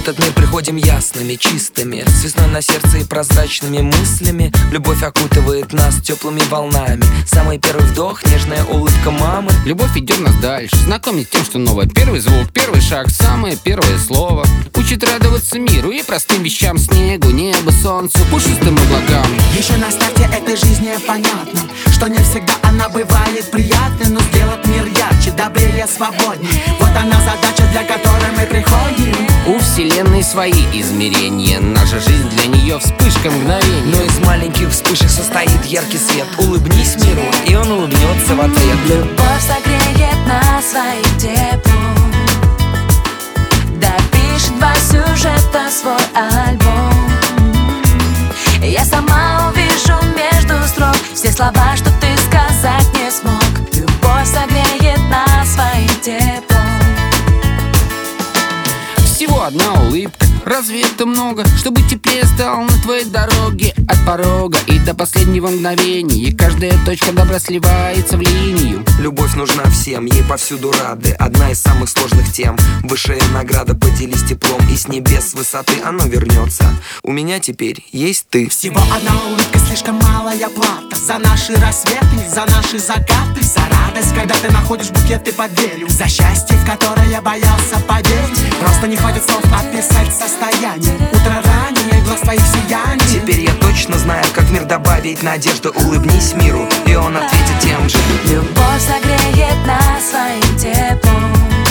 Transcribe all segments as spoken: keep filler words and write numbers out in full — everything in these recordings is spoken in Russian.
этот мир приходим ясными, чистыми, с весной на сердце и прозрачными мыслями. Любовь окутывает нас теплыми волнами. Самый первый вдох, нежная улыбка мамы. Любовь ведет нас дальше, знакомит с тем, что новое. Первый звук, первый шаг, самое первое слово. Учит радоваться миру и простым вещам: снегу, небу, солнцу, пушистым облакам. Еще на старте этой жизни понятно, что не всегда она бывает приятной, но сделать мир ярче, добрее, свободнее. Вот она задача, для которой мы приходим. У вселенной свои измерения, наша жизнь для нее вспышка мгновения. Но из маленьких вспышек состоит яркий свет. Улыбнись миру, и он улыбнется в ответ. Любовь согреет нас своим теплом, допишет два сюжета свой альбом. Я сама увижу между строк все слова, что ты сказать не смог. Любовь согреет нас своим теплом. Всего одна улыбка, разве это много? Чтобы теплее стал на твоей дороге, от порога и до последнего мгновения. И каждая точка добра сливается в линию. Любовь нужна всем, ей повсюду рады. Одна из самых сложных тем. Высшая награда, поделись теплом, и с небес, с высоты оно вернется. У меня теперь есть ты. Всего одна улыбка, слишком малая плата за наши рассветы, за наши закаты, за радость, когда ты находишь букеты под дверью, за счастье, в которое я боялся поверить. Просто не хватит слов описать состояние. Утро раннее, глаз твоих сияний. Теперь я точно знаю, как в мир добавить надежду. Улыбнись миру, и он ответит тем же. Любовь согреет нас своим теплом,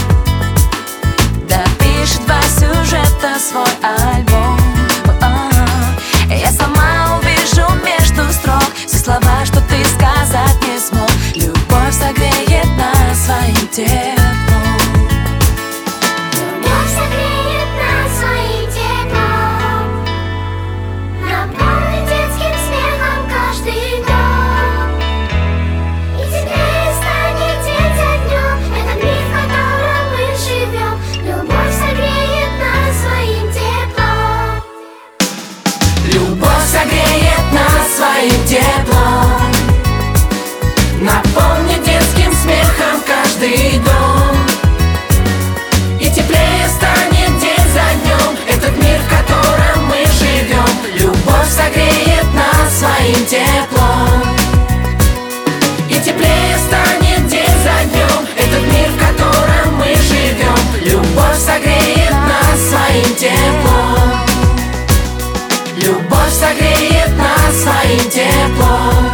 допишет два сюжета свой альбом. Я сама увижу между строк все слова, что ты сказать не смог. Любовь согреет нас своим теплом. Любовь согреет нас своим теплом, наполнит детским смехом каждый дом. И теплее станет день за днем этот мир, в котором мы живем. Любовь согреет нас своим теплом, и теплее станет день за днем этот мир, в котором мы живем. Любовь согреет нас своим теплом. Любовь согреет нас своим теплом.